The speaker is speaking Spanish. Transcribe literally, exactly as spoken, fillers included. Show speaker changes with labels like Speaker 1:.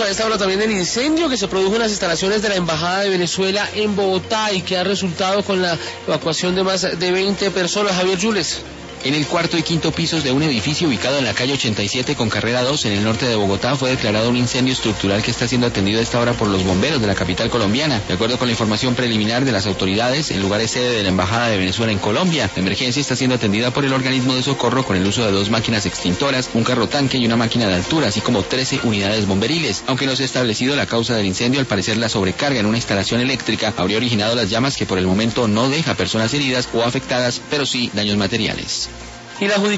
Speaker 1: a esta hora también el incendio que se produjo en las instalaciones de la Embajada de Venezuela en Bogotá y que ha resultado con la evacuación de más de veinte personas. Javier Yules.
Speaker 2: En el cuarto y quinto pisos de un edificio ubicado en la calle ochenta y siete con carrera dos en el norte de Bogotá fue declarado un incendio estructural que está siendo atendido a esta hora por los bomberos de la capital colombiana. De acuerdo con la información preliminar de las autoridades, el lugar es sede de la Embajada de Venezuela en Colombia. La emergencia está siendo atendida por el organismo de socorro con el uso de dos máquinas extintoras, un carro tanque y una máquina de altura, así como trece unidades bomberiles. Aunque no se ha establecido la causa del incendio, al parecer la sobrecarga en una instalación eléctrica habría originado las llamas que por el momento no deja personas heridas o afectadas, pero sí daños materiales.
Speaker 1: Y la